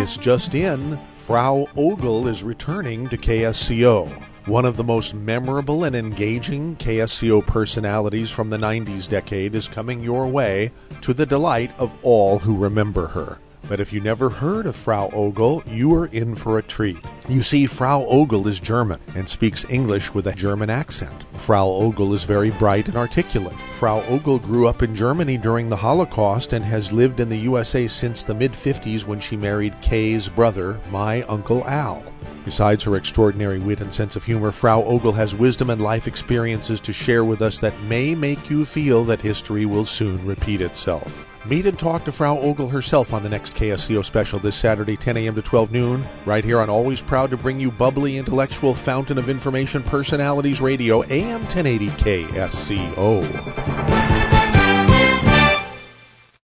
this just in, Frau Ogle is returning to KSCO. One of the most memorable and engaging KSCO personalities from the 90s decade is coming your way, to the delight of all who remember her. But if you never heard of Frau Ogle, you are in for a treat. You see, Frau Ogle is German and speaks English with a German accent. Frau Ogle is very bright and articulate. Frau Ogle grew up in Germany during the Holocaust and has lived in the USA since the mid-50s when she married Kay's brother, my Uncle Al. Besides her extraordinary wit and sense of humor, Frau Ogle has wisdom and life experiences to share with us that may make you feel that history will soon repeat itself. Meet and talk to Frau Ogle herself on the next KSCO special this Saturday, 10 a.m. to 12 noon, right here on Always Proud to bring you bubbly, intellectual fountain of information personalities radio, AM 1080 KSCO.